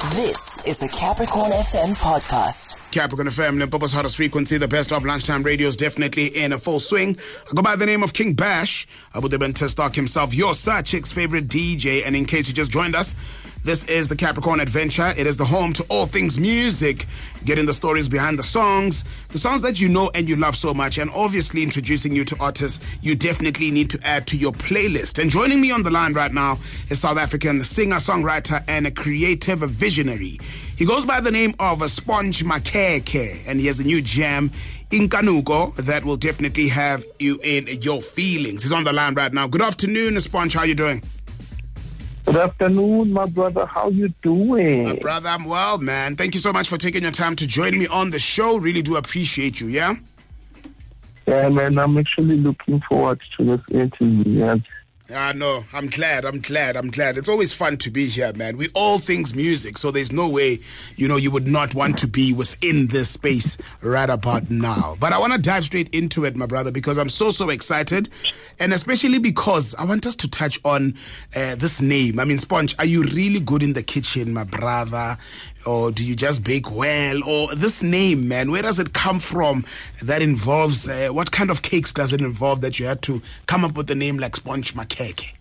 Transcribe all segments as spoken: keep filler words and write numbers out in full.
This is a Capricorn F M podcast. Capricorn F M, Limpopo's hottest frequency, the best of lunchtime radio is definitely in a full swing. I go by the name of King Bash, Abu Dhabi Testok himself, your side chick's favorite D J. And in case you just joined us, this is the Capricorn Adventure. It is the home to all things music, getting the stories behind the songs, the songs that you know and you love so much, and obviously introducing you to artists you definitely need to add to your playlist. And joining me on the line right now is South African singer, songwriter, and a creative visionary. He goes by the name of Sponge Makeke, and he has a new jam, Inkanuko, that will definitely have you in your feelings. He's on the line right now. Good afternoon, Sponge. How are you doing? Good afternoon, my brother. How you doing? My brother, I'm well, man. Thank you so much for taking your time to join me on the show. Really do appreciate you, yeah? Yeah, man. I'm actually looking forward to this interview. Yeah. Ah, no, I'm glad, I'm glad, I'm glad. It's always fun to be here, man. We all things music, so there's no way, you know, you would not want to be within this space right about now. But I want to dive straight into it, my brother, because I'm so, so excited. And especially because I want us to touch on uh, this name. I mean, Sponge, are you really good in the kitchen, my brother? Or do you just bake well? Or this name, man, where does it come from? That involves, uh, what kind of cakes does it involve that you had to come up with a name like Sponge Makeke?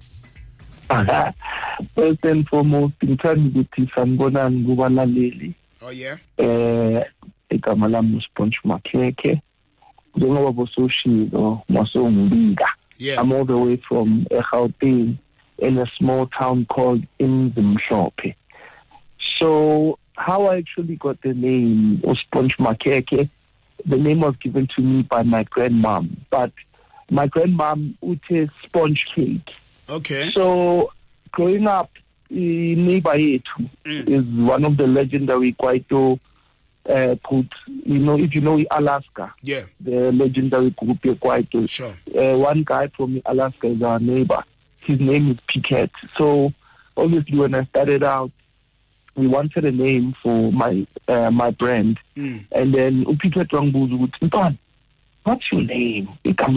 First and foremost, ngithanda ukuthi sanibonani kubalaleli. Oh yeah. Eh, igama lami Sponge Makeke. Njengoba bososhilo masongibika. Yeah. I'm all the way from eGauteng in a small town called Imzimhlophe. So how I actually got the name was Sponge Makeke. The name was given to me by my grandmom, but my grandmom would say sponge cake. Okay. So growing up, neighbor mm. is one of the legendary Kwaito uh, groups. You know, if you know Alaska, yeah, the legendary group Kwaito. Sure. Uh, one guy from Alaska is our neighbor. His name is Piquet. So obviously, when I started out, we wanted a name for my uh, my brand, mm. and then Piquet Wangbuzu would say, "What's your name?"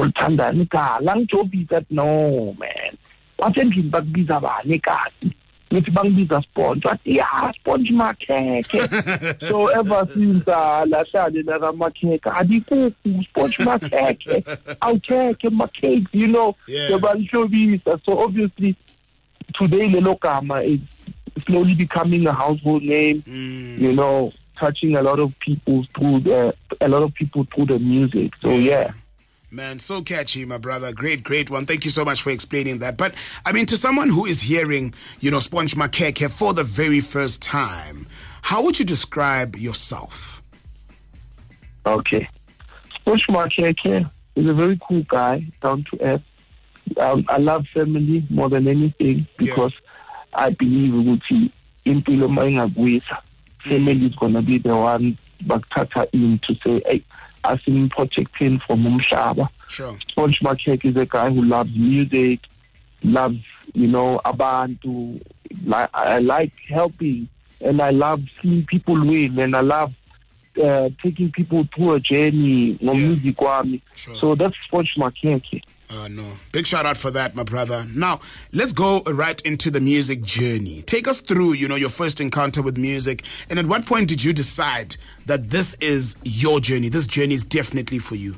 No, man. What's your name? But biza ba nekati. It's bang biza Sponge. But yeah, Sponge Makeke. So ever since uh, la shade la Makeke, adiku Sponge Makeke, I'll take my cake, you know. Yeah. So obviously today Lelo Kama is slowly becoming a household name, mm. you know, touching a lot of people through the a lot of people through the music. So yeah. Man, so catchy, my brother. Great, great one. Thank you so much for explaining that. But, I mean, to someone who is hearing, you know, Sponge Makeke for the very first time, how would you describe yourself? Okay. Sponge Makeke is a very cool guy, down to earth. Um, I love family more than anything because yeah. I believe Uguti impilo mayingagwisa. Family is going to be the one baktata in to say, hey, as in protecting from umhlaba. Sure. Sponge Makeke is a guy who loves music, loves, you know, abantu. Like, I like helping, and I love seeing people win, and I love uh, taking people through a journey. No yeah. music, sure. So that's Sponge Makeke. Uh, no. Big shout out for that, my brother. Now, let's go right into the music journey. Take us through, you know, your first encounter with music. And at what point did you decide that this is your journey? This journey is definitely for you.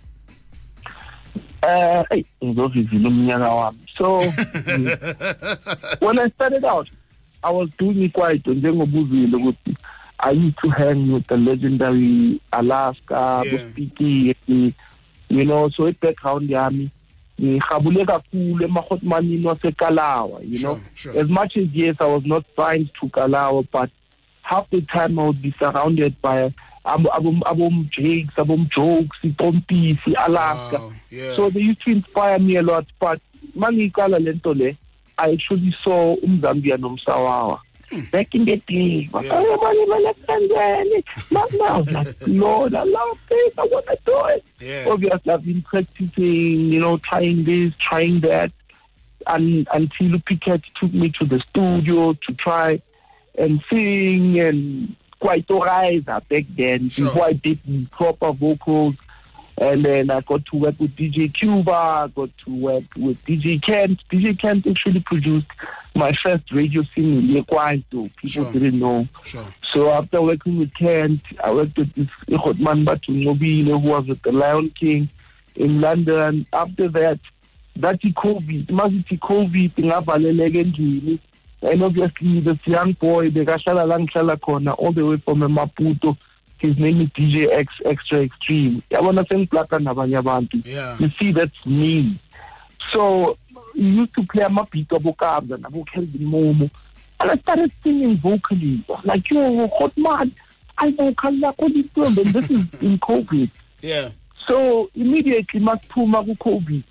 Uh, so, when I started out, I was doing it quite. I used to hang with the legendary Alaska, yeah. you know, so it background, yeah, you know, sure, sure. As much as yes, I was not signed to Kalawa, but half the time I would be surrounded by abum abum jakes, abum jokes, Pompi, Alaska. Wow, yeah. So they used to inspire me a lot. But Mangi Kala Lentole, I actually saw Umzambia Nomsawawa. Back in the day, but yeah. I was like, Lord, I love this, I want to do it. Yeah. Obviously, I've been practicing, you know, trying this, trying that, and until Piquet took me to the studio to try and sing and quite rise back then, sure. before I did proper vocals. And then I got to work with D J Cuba, I got to work with D J Kent. D J Kent actually produced my first radio single, Lekwanto. People sure. didn't know. Sure. So after working with Kent, I worked with this Ikhotman Batumobile, who was with the Lion King in London. After that, that's COVID. Masiti COVID, Tingabalele. And obviously, this young boy, the Gashala Langshala Kona, all the way from Maputo. His name is D J X Extra Extreme. I want to sing Plaka Nabanyabantu. Yeah. You see, that's me. So, he used to play Mapito Bokabda, Nabokeldi Momo. And I started singing vocally. Like, yo, hot man, I vocal like what you doing? And this is in COVID. Yeah. So, immediately, Matuma COVID,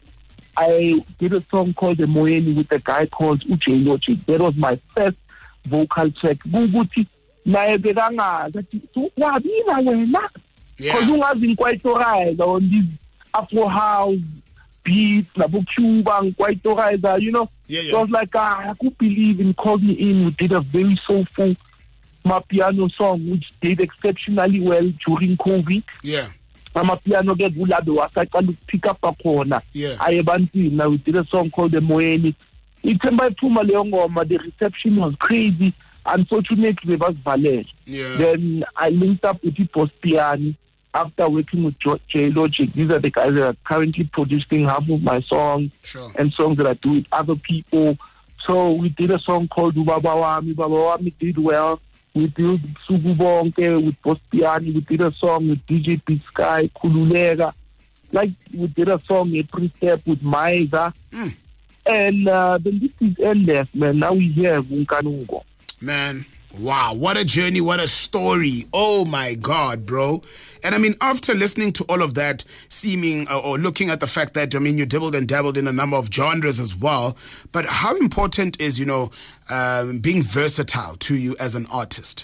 I did a song called The Moeni with a guy called Uche Yochi. That was my first vocal check. Guguti. naye bekanga kathi wabina wena because ungazi ngikwaitorayiza on these Afro house beats labo Cuba ngikwaitorayiza, you know. Yeah, yeah. So I was like, ah, I could believe in Call Me In. We did a very soulful Mapiano song which did exceptionally well during COVID. Yeah. Amapiano ke kulabe wasaqala pick up akhona. Yeah. Ayebantwini. Now we did a song called The Moeni. Ithemba iphuma leyo ngoma, the reception was crazy. Unfortunately, was Valer. Yeah. Then I linked up with Post Piani after working with J Logic. These are the guys that are currently producing half of my songs sure. and songs that I do with other people. So we did a song called Ubaba Wami. Baba Wami did well. We did Sugubonke with Post Piani. We did a song with D J Pete Sky, Kululega. Like we did a song, a pre-step with Maiza. Mm. And uh, then this is endless, man. Now we hear Vunkanungo. Man, wow, what a journey, what a story. Oh my God, bro. And I mean, after listening to all of that, seeming uh, or looking at the fact that, I mean, you dabbled and dabbled in a number of genres as well, but how important is, you know, um, being versatile to you as an artist?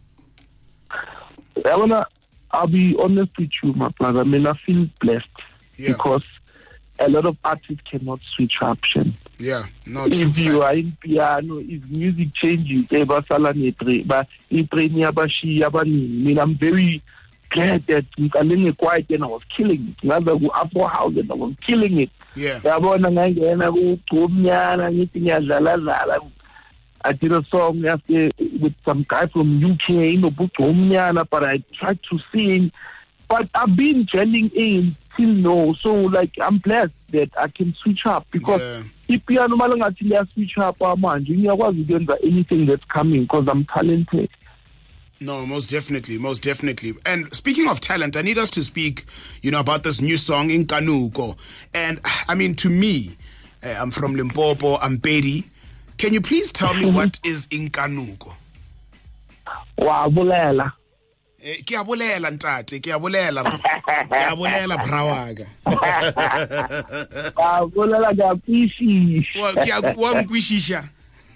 I wanna, I'll be honest with you, my brother. I mean, I feel blessed yeah. because a lot of artists cannot switch option. Yeah, no, if you fact. are in piano, if music changes, but I mean, I'm very glad that I'm in a quiet and I was killing it. Another Afro house and I was killing it. Yeah. I did a song after with some guy from U K, you know, but I tried to sing. But I've been trending in till now, so like I'm blessed that I can switch up because if piano malanga I switch up manje ngiyakwazi ukwenza anything that's coming because I'm talented. No, most definitely, most definitely. And speaking of talent, I need us to speak, you know, about this new song Inkanuko. And I mean, to me, uh, I'm from Limpopo, I'm Betty. Can you please tell me what is Inkanuko? Wa bolela. Ke a bolela ntate, ke a bolela. Ke a bolela brawaga. Ah, bolela ga pishi. Wa ke a wa nkwishisha.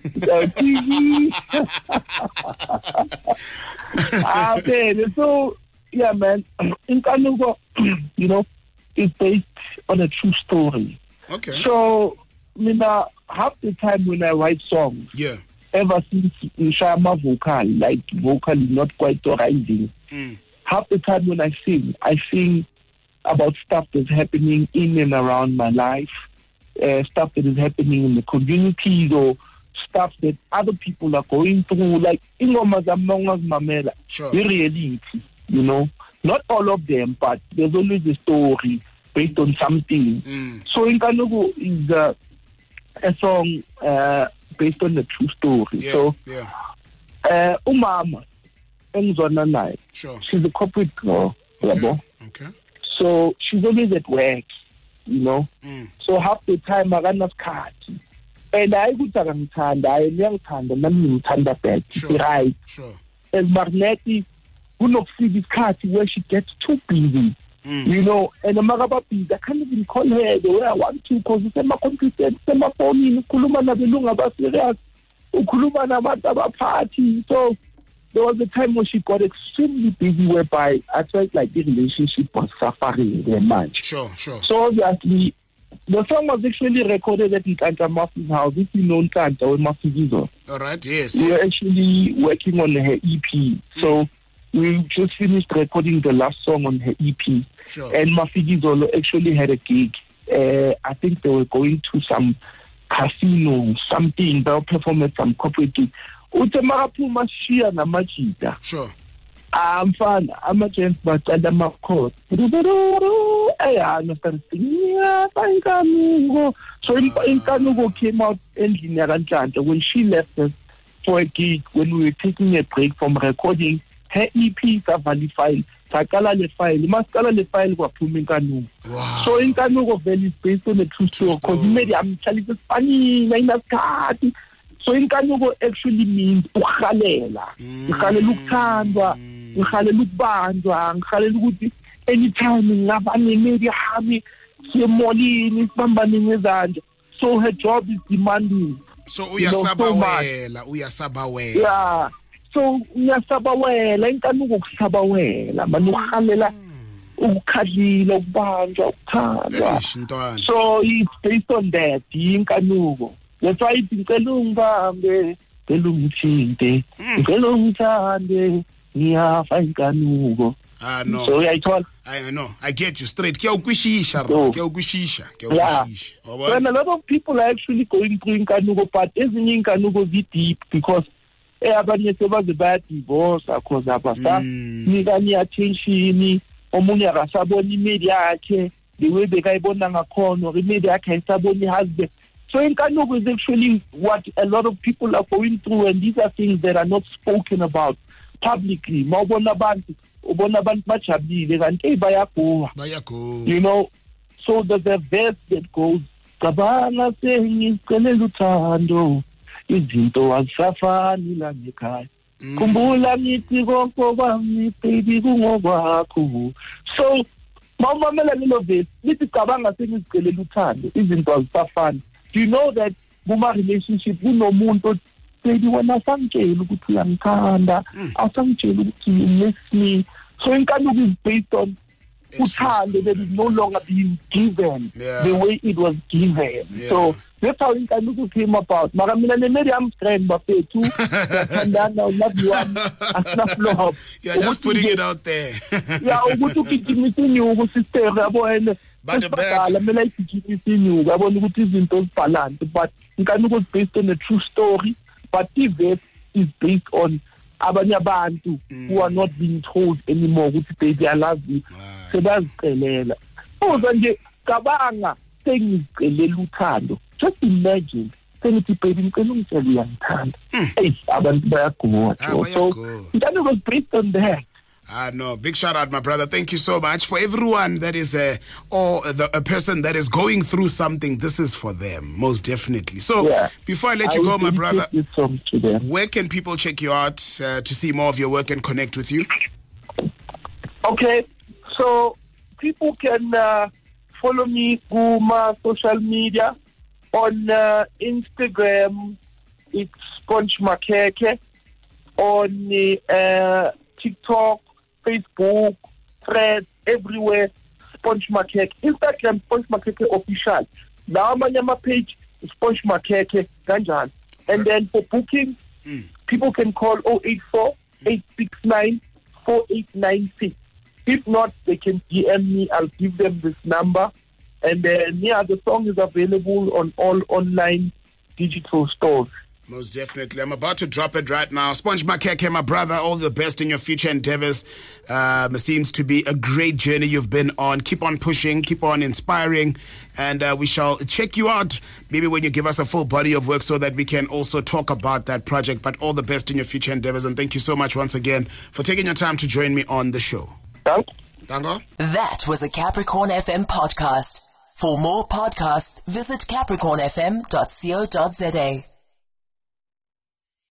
Ah, man. So yeah, man. Inkanuko, you know, is based on a true story. Okay. So, I mean, uh, half the time when I write songs, yeah. ever since Nshama vocal, like vocal is not quite rising. Mm. Half the time when I sing, I sing about stuff that's happening in and around my life, uh, stuff that is happening in the communities or stuff that other people are going through, like ingoma zamongas mamela, sure. the reality, you know. Not all of them, but there's always a story based on something. Mm. So Inkanuko is uh, a song uh, based on a true story. Yeah, so, yeah. Uh, umama, engizwana sure. She's a corporate girl, okay. okay. So she's always at work, you know. Mm. So half the time akanasikhathi. And I kuthi akangithanda, I ngiyangithanda nami ngimthanda back. Sure. Right. Sure. As Magnetti, kunokufika isikhathi where she gets too busy. Mm. You know, and makaba busy, I can't even call her the way I want to because usema-computer, usema-phone, ukhuluma nabelungu abaserious, ukhuluma nabantu abaphathi. So there was a time when she got extremely busy whereby I felt like the relationship was suffering very much. Sure, sure. So obviously, the song was actually recorded at Nkanta Mafi's house. If you know Nkanta or Mafi's. All right, yes. We yes. were actually working on her E P. So we just finished recording the last song on her E P. Sure. And Mafikizolo actually had a gig. Uh, I think they were going to some casino, something. They were performing at some corporate gig. Utemaraphuma shia na majita. Sure. I'm fine. I'm a gent, but I'm a court. I understand. So Inkanugo came out in Atlanta when she left us for a gig when we were taking a break from recording her E P, Savali file, Sakala le file, Maskala le file, Wapumikanu. Wow. So Inkanugo Valley is based on a true story because maybe I'm telling you, funny, Naina Kati. So Inkanugo actually means ukhalela. Ukhalela ukuthandwa, ukhalela ukubandwa, ukhalela ukuthi anytime ngabane media hami siyemolini sibambane ngezandla. So her job is demanding. So uyasabawela, uyasabawela. Yeah. So uyasabawela, Inkanugo ukusabawela, manje ukhalela ukukhadlila, ukubanjwa, ukuthandwa. So it's based on that, Inkanugo. That's why it's Ngelungambe, Ngelungithinte, Ngelungithande, Ngiyafa Inkanugo. Ah no. So I told I know. I get you straight. Kya ukwishisha, kya ukwishisha, kya ukwishisha. When a lot of people are actually going through Inkanugo, but isn't Inkanugo very deep because eh abanye sebaze bad divorce because abasa nikani attention omunye akasabona media yakhe the way bekayibona ngakhona media yakhe ayisabona husband. So Inkanugo is actually what a lot of people are going through, and these are things that are not spoken about publicly. Mawubona abantu, ubona abantu bajabulile kanti bayagowa. Bayagowa. You know, so there's a verse that goes, Kabana sengicelela uthando, izinto azisafani la ngekhaya. Kumbula ngithi konke kwami baby kungokwakho. So mawumamela lelo verse, lithi cabanga sengicelela uthando, izinto azisafani. Do you know that kuma relationship kunomuntu baby wena sangitshela ukuthi uyangithanda, asangitshela ukuthi you miss me. So Inkanugo is based on uthando that is no longer being given yeah. the way it was given. Yeah. So that's how Inkanugo came about. Mara mina ne Miriam friend bafethu yathandana unabiwami asinaflop. You're just putting it out there. Yeah, ukuthi ukitimisa inyuku sister yabo but the bad mina ikitimisa inyuku yabona ukuthi izinto zibalance, but Inkanugo is based on a true story, but the verse is based on abanye abantu mm. who are not being told anymore ukuthi baby I love you. Sebazicelela. Uza nje cabanga sengicelela uthando. Just imagine sengithi baby ngicela ungitshele uyangithanda. Hey, abantu bayagowa. So Inkanugo was based on that. Ah, no. Big shout out, my brother. Thank you so much. For everyone that is a, or the, a person that is going through something, this is for them, most definitely. So, yeah. before I let you I go, my brother, where can people check you out uh, to see more of your work and connect with you? Okay. So, people can uh, follow me on my social media. On uh, Instagram, it's Sponge Makeke. On uh, TikTok, Facebook, Threads, everywhere, Sponge Makeke. Instagram, Sponge Makeke official. Now my page is Sponge Makeke Ganjan. And then for booking, mm. people can call zero eight four, eight six nine, four eight nine six. If not, they can D M me. I'll give them this number. And then, yeah, the song is available on all online digital stores. Most definitely. I'm about to drop it right now. Sponge Makeke, my brother, all the best in your future endeavors. Um, it seems to be a great journey you've been on. Keep on pushing, keep on inspiring, and uh, we shall check you out maybe when you give us a full body of work so that we can also talk about that project. But all the best in your future endeavors, and thank you so much once again for taking your time to join me on the show. Thanks. Dango? That was a Capricorn F M podcast. For more podcasts, visit capricorn f m dot co dot za.